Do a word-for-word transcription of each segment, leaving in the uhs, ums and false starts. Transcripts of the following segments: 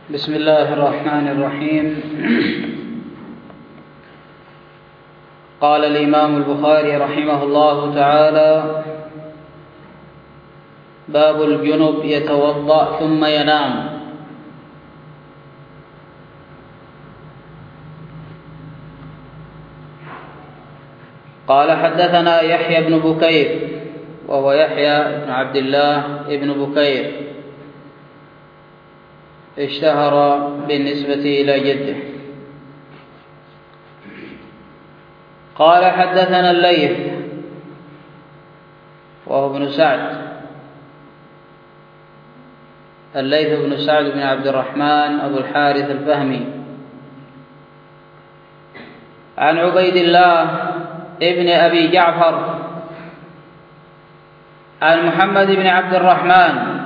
بسم الله الرحمن الرحيم. قال الإمام البخاري رحمه الله تعالى: باب الجنب يتوضأ ثم ينام. قال: حدثنا يحيى بن بكير، وهو يحيى بن عبد الله بن بكير، اشتهر بالنسبة إلى جده. قال: حدثنا الليث، وهو ابن سعد، الليث بن سعد بن عبد الرحمن أبو الحارث الفهمي، عن عبيد الله ابن أبي جعفر، عن محمد بن عبد الرحمن.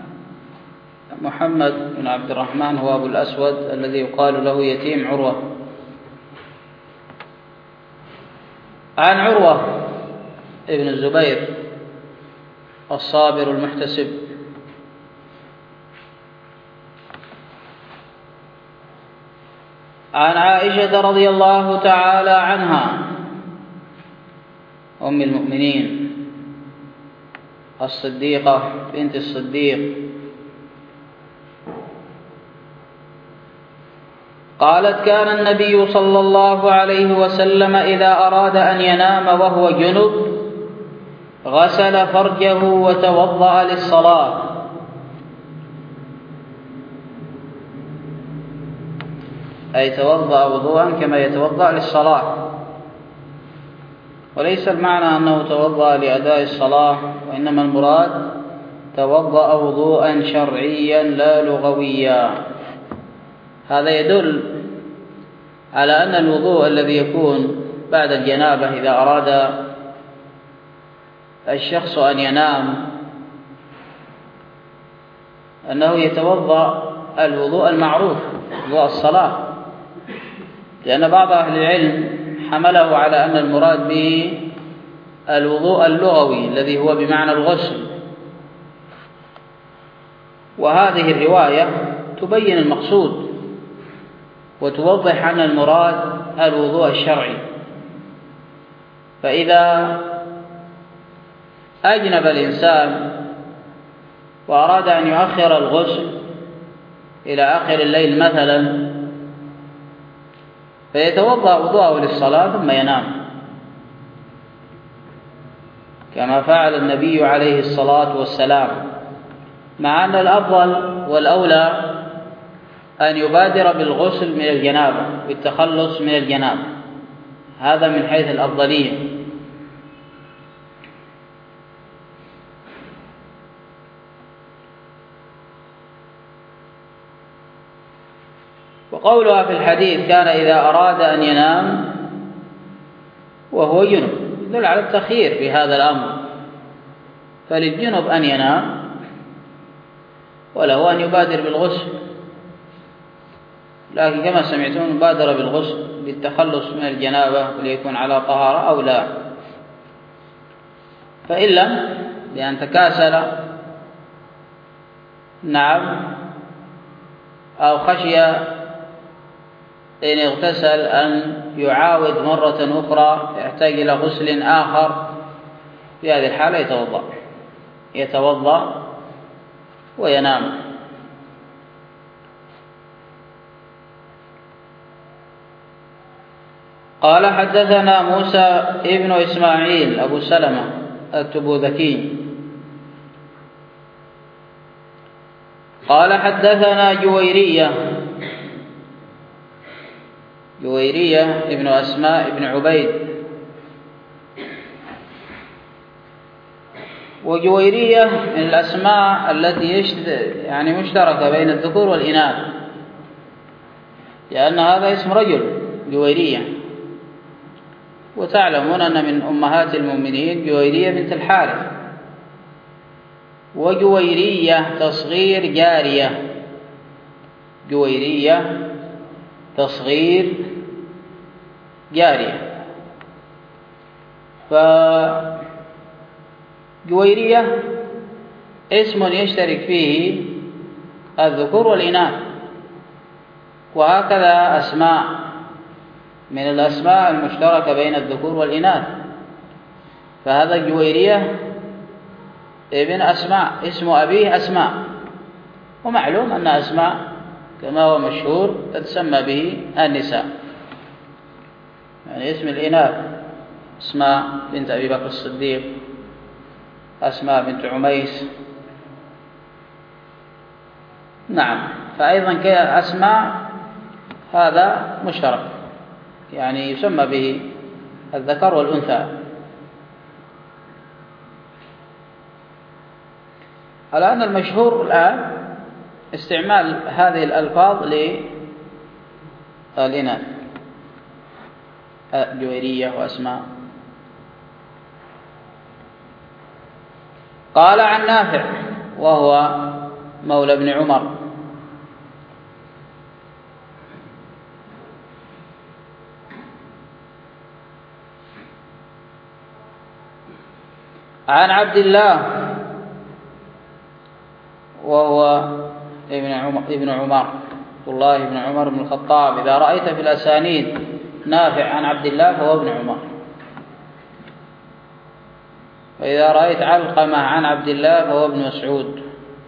محمد بن عبد الرحمن هو أبو الأسود الذي يقال له يتيم عروة، عن عروة ابن الزبير الصابر المحتسب، عن عائشة رضي الله تعالى عنها أم المؤمنين الصديقة بنت الصديق، قالت: كان النبي صلى الله عليه وسلم إذا أراد أن ينام وهو جنب غسل فرجه وتوضأ للصلاة. أي توضأ وضوءا كما يتوضأ للصلاة، وليس المعنى أنه توضأ لأداء الصلاة، وإنما المراد توضأ وضوءا شرعيا لا لغويا. هذا يدل على أن الوضوء الذي يكون بعد الجنابة إذا أراد الشخص أن ينام أنه يتوضأ الوضوء المعروف، وضوء الصلاة، لأن بعض أهل العلم حمله على أن المراد به الوضوء اللغوي الذي هو بمعنى الغسل، وهذه الرواية تبين المقصود وتوضح أن المراد الوضوء الشرعي. فإذا أجنب الإنسان وأراد أن يؤخر الغسل إلى آخر الليل مثلا، فيتوضأ وضوءه للصلاة ثم ينام، كما فعل النبي عليه الصلاة والسلام، مع أن الأفضل والأولى أن يبادر بالغسل من الجنابة، بالتخلص من الجنابة، هذا من حيث الأفضلية. وقولها في الحديث كان إذا أراد أن ينام وهو جنب يدل على التخيير في هذا الأمر، فللجنب أن ينام وله أن يبادر بالغسل، لكن كما سمعتم مبادرة بالغسل بالتخلص من الجنابة وليكون على طهارة أو لا. فإن لم بأن تكاسل نعم أو خشي إن اغتسل أن يعاود مرة أخرى يحتاج إلى غسل آخر، في هذه الحالة يتوضأ يتوضأ وينام. قال: حدثنا موسى ابن إسماعيل أبو سلمة التبوذكي، قال: حدثنا جويرية جويرية ابن أسماء ابن عبيد، وجويرية من الأسماء التي يعني مشتركة بين الذكور والإناث، لأن هذا اسم رجل جويرية، وتعلمون أن من أمهات المؤمنين جويرية بنت الحارث، وجويرية تصغير جارية، جويرية تصغير جارية. فجويرية اسم يشترك فيه الذكور والإناث، وهكذا أسماء من الأسماء المشتركة بين الذكور والإناث، فهذا الجويرية ابن أسماء، اسم أبيه أسماء، ومعلوم أن أسماء كما هو مشهور تتسمى به النساء، يعني اسم الإناث أسماء بنت أبي بكر الصديق، أسماء بنت عميس. نعم، فأيضا كأسماء هذا مشترك، يعني يسمى به الذكر والأنثى. الآن المشهور الآن استعمال هذه الألفاظ للإناث، جويرية وأسماء. قال عن نافع وهو مولى ابن عمر: عن عبد الله وهو ابن عمر ابن عمر عبد الله بن عمر بن الخطاب. إذا رأيت في الأسانيد نافع عن عبد الله فهو ابن عمر، وإذا رأيت علقمة عن عبد الله فهو ابن مسعود.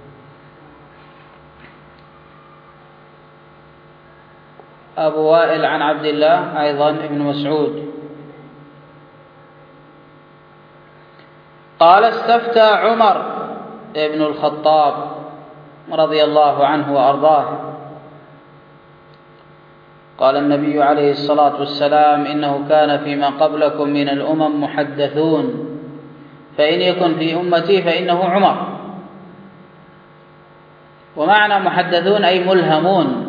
أبو وائل عن عبد الله أيضا ابن مسعود. قال: استفتى عمر ابن الخطاب رضي الله عنه وأرضاه، قال النبي عليه الصلاة والسلام: إنه كان فيما قبلكم من الأمم محدثون، فإن يكن في أمتي فإنه عمر. ومعنى محدثون أي ملهمون،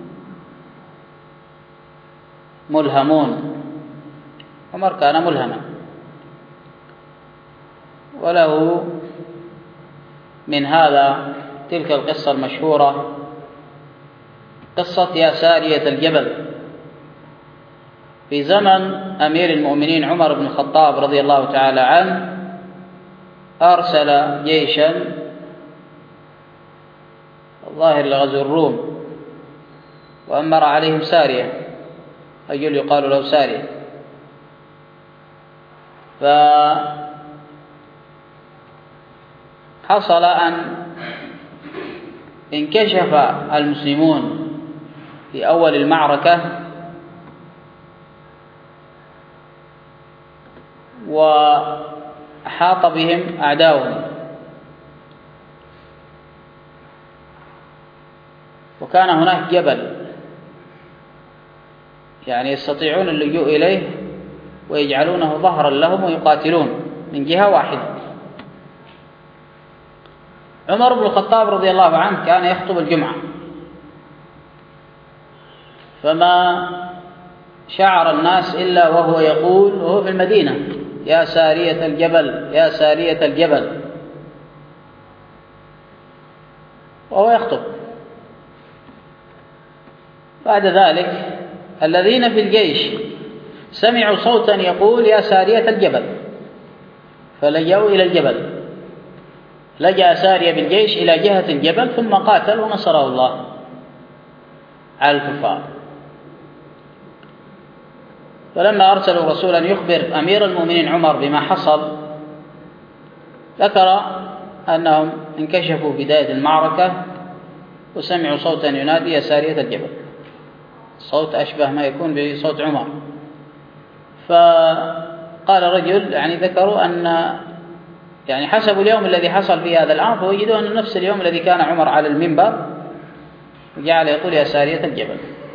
ملهمون. عمر كان ملهما، وله من هذا تلك القصة المشهورة، قصة يا سارية الجبل. في زمن أمير المؤمنين عمر بن الخطاب رضي الله تعالى عنه أرسل جيشا الظاهر لغزو الروم، وأمر عليهم سارية، رجل يقال له سارية. فحصل أن انكشف المسلمون في أول المعركة، وأحاط بهم أعداؤهم، وكان هناك جبل يعني يستطيعون اللجوء إليه ويجعلونه ظهرا لهم ويقاتلون من جهة واحدة. عمر بن الخطاب رضي الله عنه كان يخطب الجمعة، فما شعر الناس إلا وهو يقول وهو في المدينة: يا سارية الجبل، يا سارية الجبل، وهو يخطب. بعد ذلك الذين في الجيش سمعوا صوتا يقول: يا سارية الجبل، فلجأوا إلى الجبل. لجأ سارية بالجيش إلى جهة الجبل، ثم قاتل ونصره الله على الكفار. فلما أرسلوا رسولا يخبر أمير المؤمنين عمر بما حصل، ذكر أنهم انكشفوا في بداية المعركة وسمعوا صوتا ينادي: يا سارية الجبل، صوت أشبه ما يكون بصوت عمر. فقال رجل، يعني ذكروا أن يعني حسب اليوم الذي حصل فيه هذا الأمر، فوجدوا أن نفس اليوم الذي كان عمر على المنبر وجعل يقول: يا سارية الجبل.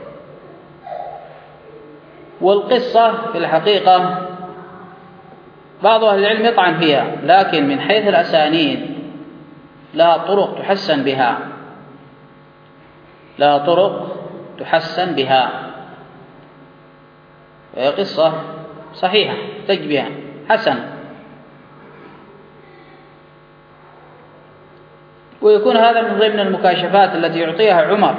والقصة في الحقيقة بعض أهل العلم يطعن فيها، لكن من حيث الأسانيد لها طرق تحسن بها، لها طرق تحسن بها، وهي قصة صحيحة تجب بها حسن. ويكون هذا من ضمن المكاشفات التي يعطيها عمر،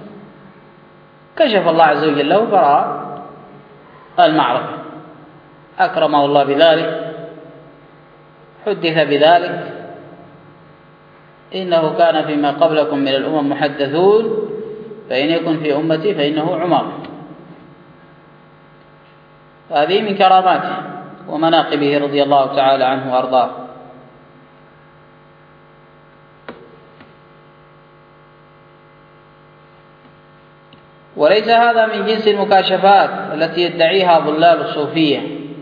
كشف الله عز وجل له فرأى المعركة، أكرمه الله بذلك، حدث بذلك: إنه كان فيما قبلكم من الأمم محدثون، فإن يكن في أمتي فإنه عمر. هذه من كراماته ومناقبه رضي الله تعالى عنه وأرضاه. وليس هذا من جنس المكاشفات التي يدعيها ضلال الصوفية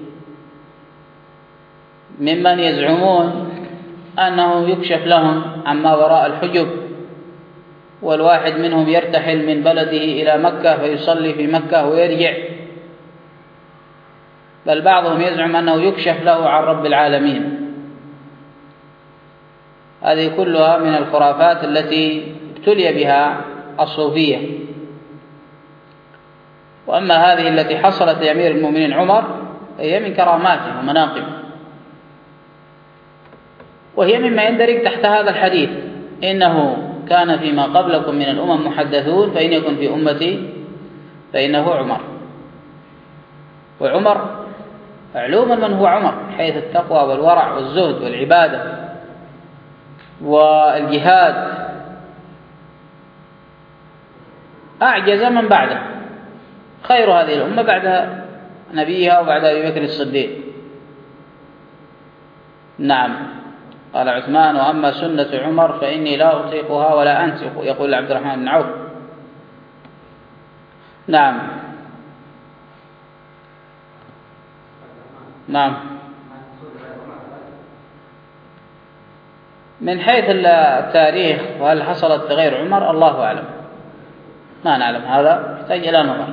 ممن يزعمون أنه يكشف لهم عما وراء الحجب، والواحد منهم يرتحل من بلده إلى مكة فيصلي في مكة ويرجع، بل بعضهم يزعم أنه يكشف له عن رب العالمين. هذه كلها من الخرافات التي ابتلي بها الصوفية. وأما هذه التي حصلت لأمير المؤمنين عمر هي من كراماته ومناقبه، وهي مما يندرج تحت هذا الحديث: إنه كان فيما قبلكم من الأمم محدثون فإن يكن في أمتي فإنه عمر. وعمر معلوم من هو عمر حيث التقوى والورع والزهد والعبادة والجهاد، أعجز من بعده، خير هذه الأمة بعد نبيها وبعد أبي بكر الصديق. نعم. قال عثمان: وأما سنة عمر فإني لا أطيقها ولا أنسق، يقول عبد الرحمن بن عوف. نعم. نعم. من حيث التاريخ وهل حصلت غير عمر الله أعلم، ما نعلم، هذا يحتاج إلى نظر.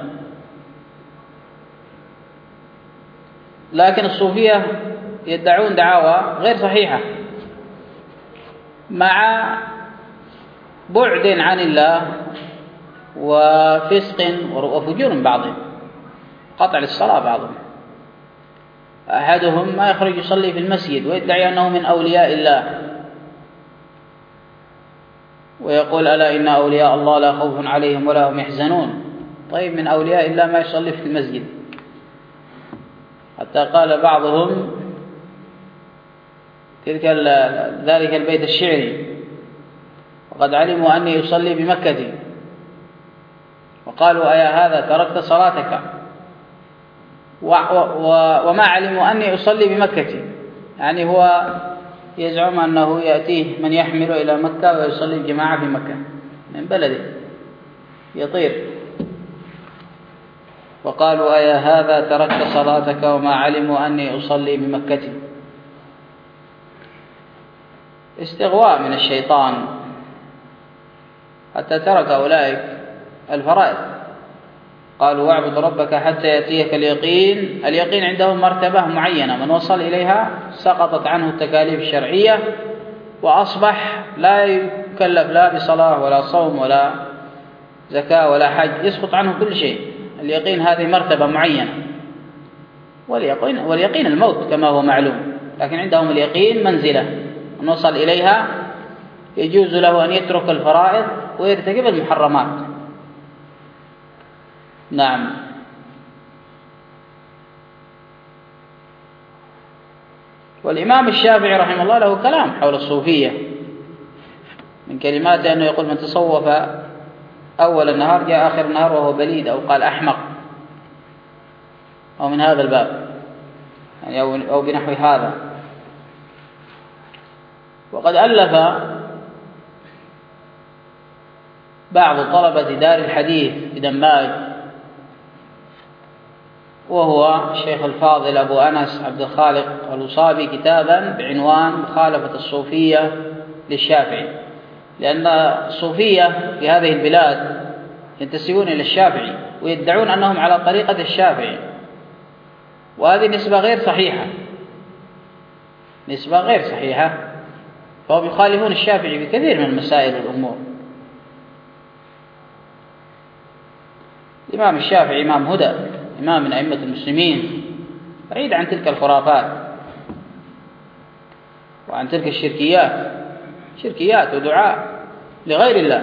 لكن الصوفية يدعون دعاوى غير صحيحة مع بعد عن الله وفسق وفجور بعضهم، قطع للصلاة بعضهم. أحدهم ما يخرج يصلي في المسجد ويدعي أنه من أولياء الله، ويقول: ألا إن أولياء الله لا خوف عليهم ولا هم يحزنون. طيب، من أولياء الله ما يصلي في المسجد؟ حتى قال بعضهم تلك ذلك البيت الشعري: وقد علموا أني أصلي بمكة، وقالوا: أيا هذا تركت صلاتك؟ وما علموا أني أصلي بمكة، يعني هو يزعم أنه يأتيه من يحمل إلى مكة ويصلي الجماعة في مكة من بلده، يطير. وقالوا: أيا هذا تركت صلاتك وما علموا أني أصلي بمكة. استغواء من الشيطان حتى ترك أولئك الفرائض. قالوا: واعبد ربك حتى يأتيك اليقين. اليقين عندهم مرتبة معينة، من وصل إليها سقطت عنه التكاليف الشرعية وأصبح لا يكلف لا بصلاة ولا صوم ولا زكاة ولا حج، يسقط عنه كل شيء. اليقين هذه مرتبة معينة، واليقين, واليقين الموت كما هو معلوم، لكن عندهم اليقين منزلة، من وصل إليها يجوز له أن يترك الفرائض ويرتكب المحرمات. نعم. والإمام الشافعي رحمه الله له كلام حول الصوفية، من كلماته أنه يقول: من تصوف أول النهار جاء آخر النهار وهو بليد، أو قال أحمق، أو من هذا الباب يعني، أو بنحو هذا. وقد ألف بعض طلبة دار الحديث في دماج، وهو الشيخ الفاضل أبو أنس عبد الخالق الوصابي، كتابا بعنوان مخالفة الصوفية للشافعي، لأن الصوفية في هذه البلاد ينتسبون إلى الشافعي ويدعون أنهم على طريقة الشافعي، وهذه نسبة غير صحيحة، نسبة غير صحيحة، فهم يخالفون الشافعي في كثير من المسائل والأمور. الإمام الشافعي إمام هدى، إمام من أئمة المسلمين، بعيد عن تلك الخرافات وعن تلك الشركيات، شركيات ودعاء لغير الله.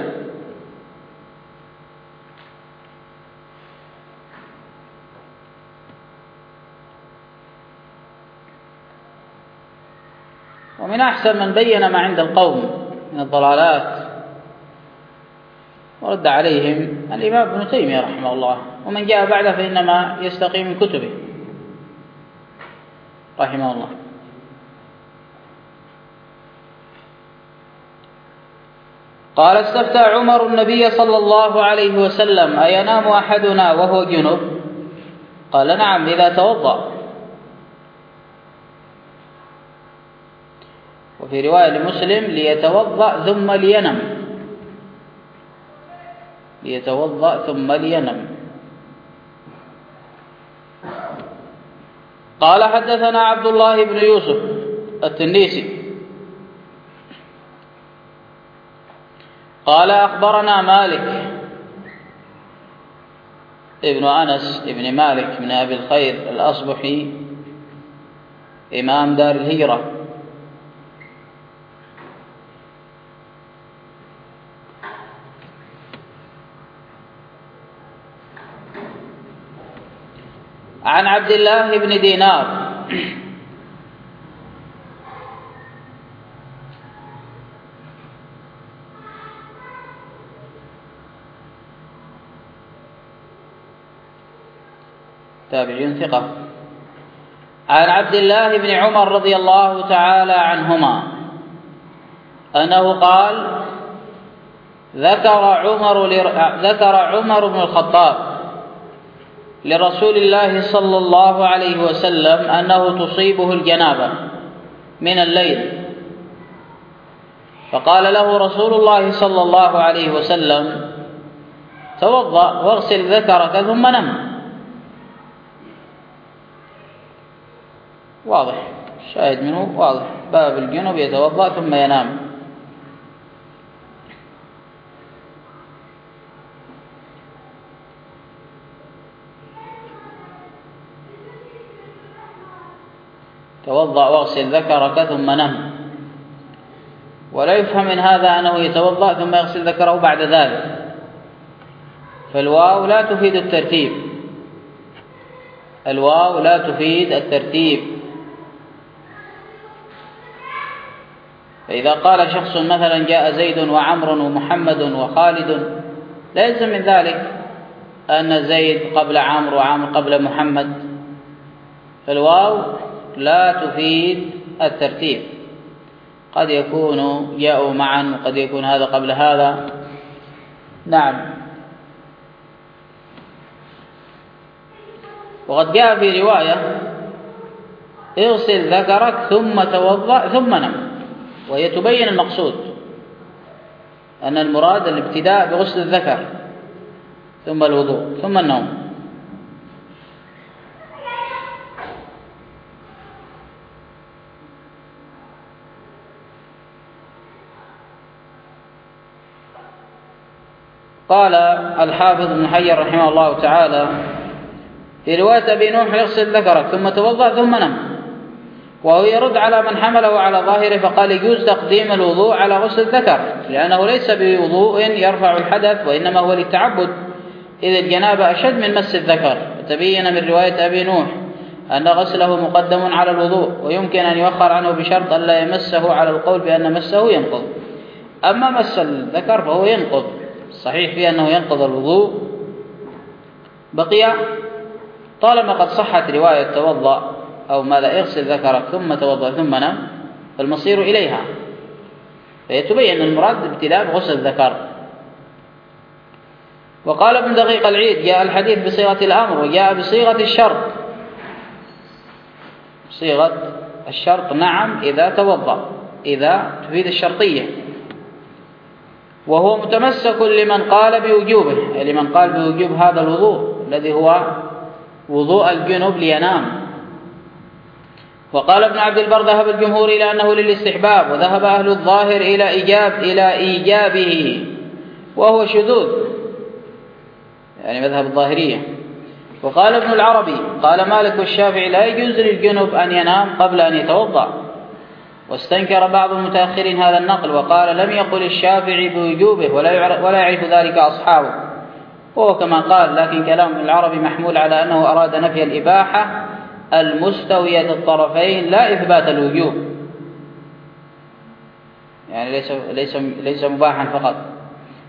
ومن أحسن من بين ما عند القوم من الضلالات ورد عليهم الإمام ابن تيمية رحمه الله، ومن جاء بعده فإنما يستقي من كتبه رحمه الله. قال: استفتى عمر النبي صلى الله عليه وسلم: أينام أحدنا وهو جنب؟ قال: نعم إذا توضأ. وفي رواية لمسلم: ليتوضأ ثم لينم، ليتوضأ ثم لينم. قال: حدثنا عبد الله بن يوسف التنيسي قال: أخبرنا مالك ابن أنس ابن مالك بن أبي الخير الأصبحي إمام دار الهجرة، عن عبد الله بن دينار تابعي ثقة، عن عبد الله بن عمر رضي الله تعالى عنهما أنه قال: ذكر عمر ذكر عمر بن الخطاب لرسول الله صلى الله عليه وسلم أنه تصيبه الجنابة من الليل، فقال له رسول الله صلى الله عليه وسلم: توضأ واغسل ذكرك ثم نم. واضح، شاهد منه واضح، باب الجنوب يتوضأ ثم ينام. توضأ واغسل ذكرك ثم نم. ولا يفهم من هذا أنه يتوضأ ثم يغسل ذكره بعد ذلك، فالواو لا تفيد الترتيب، الواو لا تفيد الترتيب. فإذا قال شخص مثلا: جاء زيد وعمر ومحمد وخالد، لا يلزم من ذلك أن زيد قبل عمرو وعمرو قبل محمد، فالواو لا تفيد الترتيب، قد يكون جاءوا معا وقد يكون هذا قبل هذا. نعم. وقد جاء في رواية: اغسل ذكرك ثم توضأ ثم نم، وهي تبين المقصود، أن المراد الابتداء بغسل الذكر ثم الوضوء ثم النوم. قال الحافظ ابن حجر رحمه الله تعالى في رواية أبي نوح: يغسل ذكرك ثم توضأ ثم نم، وهو يرد على من حمله على ظاهره، فقال: يجوز تقديم الوضوء على غسل الذكر، لأنه ليس بوضوء يرفع الحدث، وإنما هو للتعبد، إذ الجنابة أشد من مس الذكر. وتبين من رواية أبي نوح أن غسله مقدم على الوضوء، ويمكن أن يؤخر عنه بشرط أن لا يمسه، على القول بأن مسه ينقض. أما مس الذكر فهو ينقض، صحيح فيه أنه ينقض الوضوء. بقي طالما قد صحت رواية توضأ أو ماذا اغسل ذكرك ثم توضأ ثم نم، فالمصير إليها، فيتبين المراد ابتداء بغسل الذكر. وقال ابن دقيق العيد: جاء الحديث بصيغة الأمر وجاء بصيغة الشرط. صيغة الشرط نعم إذا توضأ، إذا تفيد الشرطية، وهو متمسك لمن قال بوجوبه، لمن قال بوجوب هذا الوضوء الذي هو وضوء الجنوب لينام. وقال ابن عبد البر: ذهب الجمهور إلى أنه للاستحباب، وذهب أهل الظاهر إلى إيجاب إلى إيجابه، وهو شذوذ، يعني مذهب الظاهرية. وقال ابن العربي: قال مالك والشافعي: لا يجوز للجنوب أن ينام قبل أن يتوضأ. واستنكر بعض المتأخرين هذا النقل، وقال: لم يقل الشافعي بوجوبه، ولا يعرف ذلك أصحابه، وهو كما قال، لكن كلام ابن العربي محمول على أنه أراد نفي الإباحة المستوية الطرفين، لا إثبات الوجوب، يعني ليس ليس ليس مباحا فقط.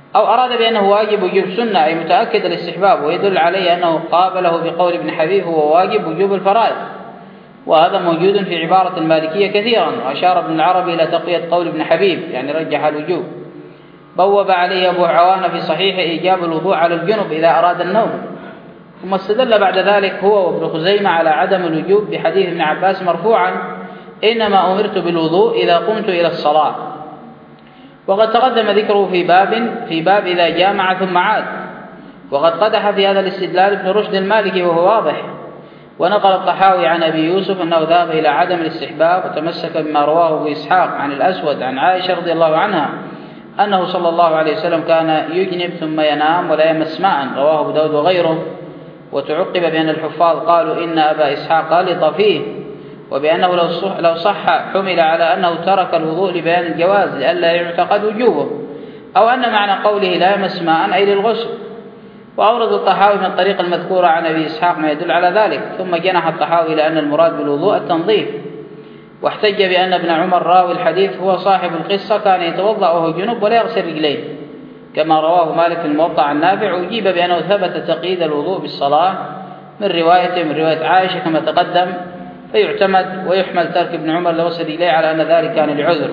أو أراد بأنه واجب وجوب سنة أي متأكد الاستحباب، ويدل عليه أنه قابله بقول ابن حبيب هو واجب وجوب الفرائض، وهذا موجود في عبارة المالكية كثيرا. وأشار ابن العربي إلى تقوية قول ابن حبيب يعني رجح الوجوب. بوب عليه أبو عوانة في صحيح إيجاب الوضوء على الجنب إذا أراد النوم، ثم استدل بعد ذلك هو وابن خزيمة على عدم الوجوب بحديث ابن عباس مرفوعا: إنما أمرت بالوضوء إذا قمت إلى الصلاة. وقد تقدم ذكره في باب في باب إذا جامع ثم عاد. وقد قدح في هذا الاستدلال ابن رشد المالكي وهو واضح. ونقل الطحاوي عن أبي يوسف أنه ذهب إلى عدم الاستحباب، وتمسك بما رواه أبو إسحاق عن الأسود عن عائشة رضي الله عنها أنه صلى الله عليه وسلم كان يجنب ثم ينام ولا يمس ماء، رواه أبو داود وغيره. وتعقب بأن الحفاظ قالوا إن أبا إسحاق غلط فيه، وبأنه لو صح, لو صح حمل على أنه ترك الوضوء لبيان الجواز لئلا يعتقد وجوبه، أو أن معنى قوله لا يمس ماء أي للغسل. وأورد الطحاوي من الطريق المذكورة عن أبي إسحاق ما يدل على ذلك، ثم جنح الطحاوي إلى أن المراد بالوضوء التنظيف، واحتج بأن ابن عمر راوي الحديث هو صاحب القصة كان يتوضأ وهو جنب ولا يغسل رجليه، كما رواه مالك في الموطأ عن نافع. وأجيب بأنه ثبت تقييد الوضوء بالصلاة من رواية من رواية عائشة كما تقدم، فيعتمد ويحمل ترك ابن عمر لغسل رجليه على أن ذلك كان لعذر.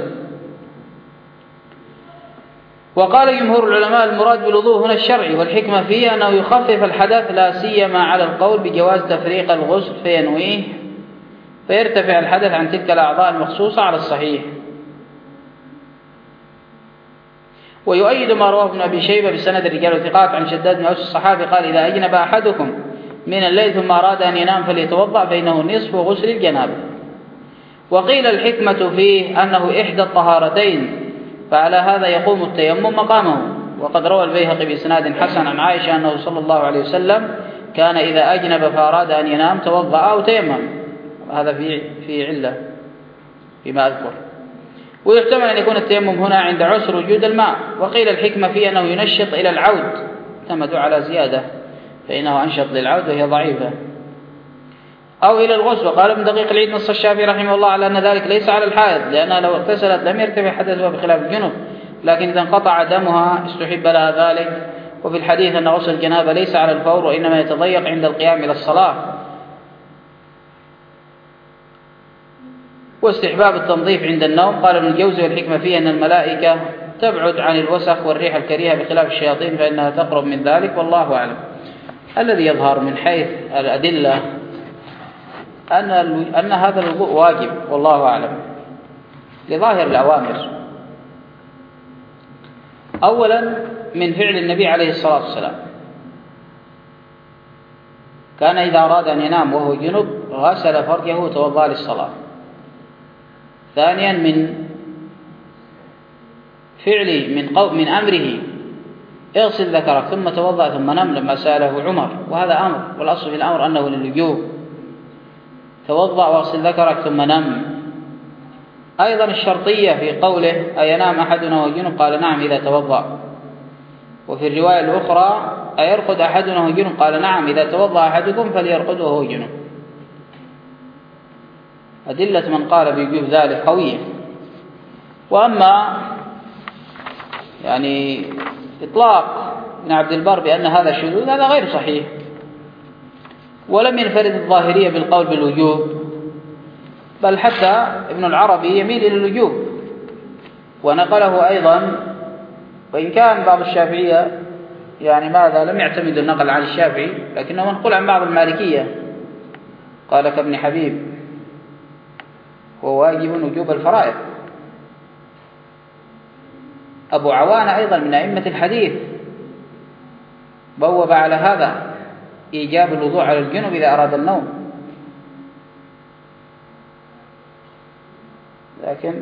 وقال جمهور العلماء المراد بالوضوء هنا الشرعي، والحكمة فيه أنه يخفف الحدث، لا سيما على القول بجواز تفريق الغسل فينويه فيرتفع الحدث عن تلك الأعضاء المخصوصة على الصحيح. ويؤيد ما رواه ابن أبي شيبة بسند الرجال وثقات عن شداد بن أوس الصحابي قال: إذا أجنب أحدكم من الليل ثم أراد أن ينام فليتوضأ فإنه نصف غسل الجنابة. وقيل الحكمة فيه أنه إحدى الطهارتين، فعلى هذا يقوم التيمم مقامه. وقد روى البيهقي بإسناد حسن عن عائشة أنه صلى الله عليه وسلم كان إذا أجنب فأراد أن ينام توضأ أو تيمم. هذا في في علة فيما أذكر. ويحتمل أن يكون التيمم هنا عند عسر وجود الماء. وقيل الحكمة فيه أنه ينشط إلى العود، اعتمدوا على زيادة فإنه أنشط للعود وهي ضعيفة، أو إلى الغسل. وقال ابن دقيق العيد نص الشافعي رحمه الله على أن ذلك ليس على الحائض، لأنها لو اغتسلت لم يرتفع حدثها بخلاف الجنب، لكن إذا انقطع دمها استحب لها ذلك. وفي الحديث أن غسل الجنابة ليس على الفور، وإنما يتضيق عند القيام إلى الصلاة. واستحباب التنظيف عند النوم. قال ابن الجوزي والحكمة فيه أن الملائكة تبعد عن الوسخ والريح الكريهة بخلاف الشياطين فإنها تقرب من ذلك، والله أعلم. الذي يظهر من حيث الأدلة أن أن هذا الوضوء واجب، والله أعلم، لظاهر الأوامر. أولا من فعل النبي عليه الصلاة والسلام، كان إذا أراد أن ينام وهو جنب غسل فرجه وتوضأ للصلاة. ثانيا من فعله من قول من أمره اغسل ذكرك ثم توضأ ثم نم لما سأله عمر، وهذا أمر، والأصل في الأمر أنه للوجوب، توضأ واغسل ذكرك ثم نم. أيضا الشرطية في قوله أينام أحدنا وهو جنب؟ قال نعم إذا توضأ. وفي الرواية الأخرى أيرقد أحدنا وهو جنب؟ قال نعم إذا توضأ أحدكم فليرقد وهو جنب. أدلة من قال بوجوب ذلك قوية. وأما يعني إطلاق ابن عبد البر بأن هذا شذوذ هذا غير صحيح، ولم ينفرد الظاهرية بالقول بالوجوب، بل حتى ابن العربي يميل إلى الوجوب، ونقله أيضا، وإن كان بعض الشافعية يعني ماذا لم يعتمد النقل عن الشافعي، لكنه منقول عن بعض المالكية قال كابن حبيب هو واجب وجوب الفرائض. أبو عوانة أيضا من أئمة الحديث بوب على هذا إيجاب الوضوء على الجنب إذا أراد النوم، لكن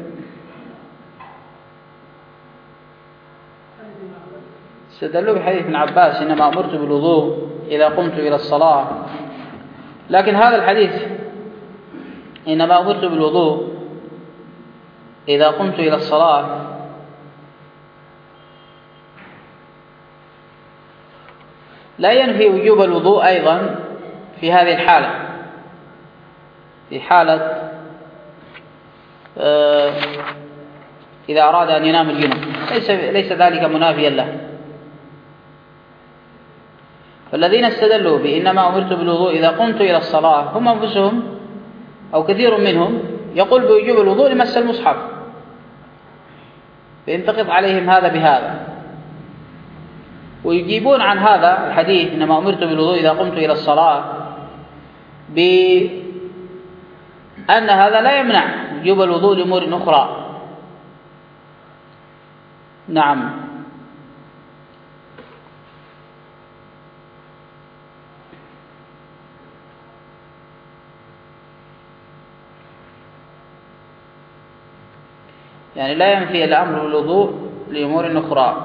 استدلوا بحديث ابن عباس إنما أمرت بالوضوء إذا قمت إلى الصلاة، لكن هذا الحديث إنما أمرت بالوضوء إذا قمت إلى الصلاة لا ينفي وجوب الوضوء أيضا في هذه الحالة، في حالة إذا أراد أن ينام الجنب، ليس, ليس ذلك منافيا له، فالذين استدلوا بإنما أمرت بالوضوء إذا قمت إلى الصلاة هم أنفسهم أو كثير منهم يقول بوجوب الوضوء لمس المصحف، فينتقض عليهم هذا بهذا، ويجيبون عن هذا الحديث إنما أمرت بالوضوء إذا قمت إلى الصلاة بأن هذا لا يمنع وجوب الوضوء لأمور أخرى. نعم. يعني لا ينفي الأمر بالوضوء لأمور أخرى،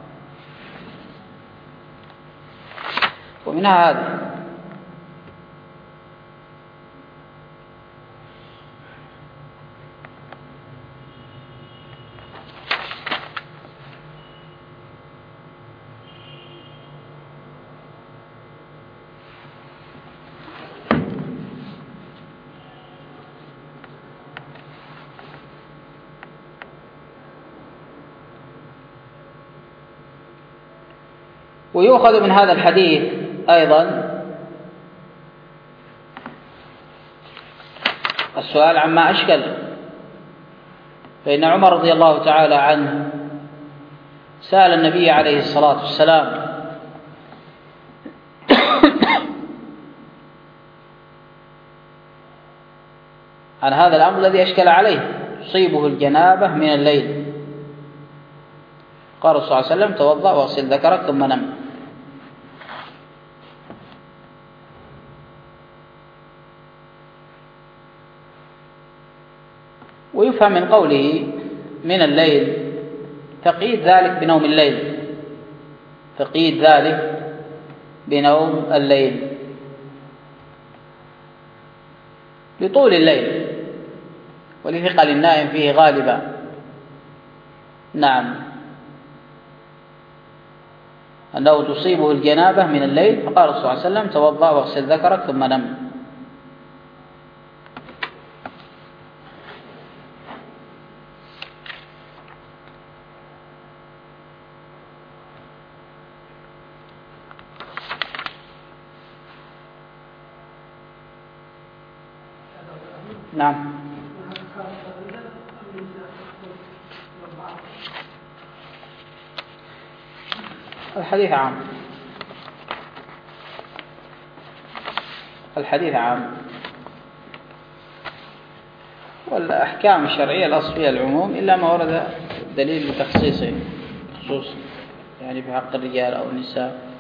ومنها هذا. ويؤخذ من هذا الحديث أيضا السؤال عما أشكل، فإن عمر رضي الله تعالى عنه سأل النبي عليه الصلاة والسلام عن هذا الأمر الذي أشكل عليه، تصيبه الجنابة من الليل. قال صلى الله عليه وسلم توضأ واغسل ذكرك ثم نم. ويفهم من قوله من الليل تقييد ذلك بنوم الليل، تقييد ذلك بنوم الليل لطول الليل ولثقل النائم فيه غالبا. نعم، أنه تصيبه الجنابة من الليل، فقال صلى الله عليه وسلم توضأ واغسل ذكرك ثم نم. نعم. الحديث عام، الحديث عام، والأحكام الشرعية الأصل فيها العموم إلا ما ورد دليل لتخصيصه خصوص، يعني في حق الرجال أو النساء.